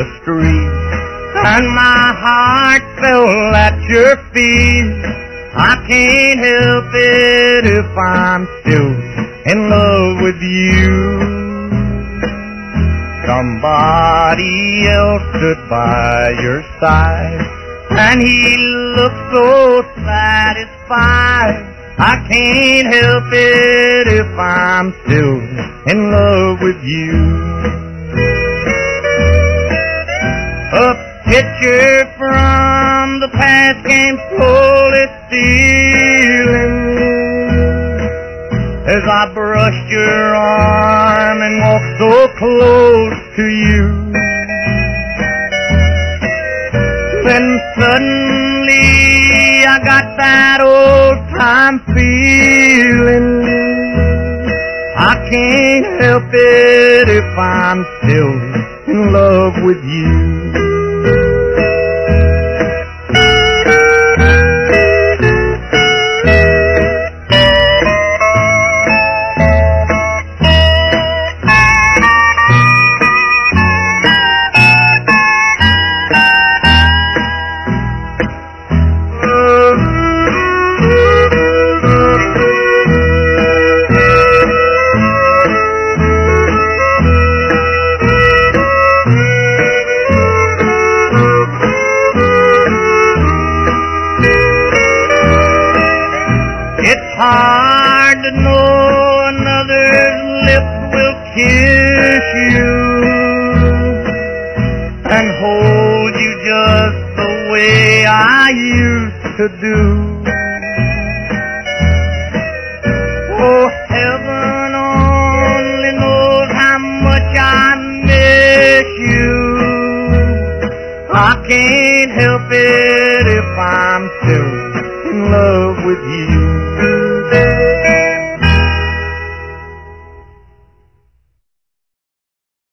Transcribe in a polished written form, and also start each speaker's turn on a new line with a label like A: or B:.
A: the street, and my heart fell at your feet. I can't help it if I'm still in love with you. Somebody else stood by your side, and he looked so satisfied. I can't help it if I'm still in love with you. A picture from the past came slowly stealing as I brushed your arm and walked so close to you. Then suddenly I got that old-time feeling. I can't help it if I'm still in love with you. It's hard to know another's lips will kiss you and hold you just the way I used to do. Oh, heaven only knows how much I miss you. I can't help it if I'm still in love with you.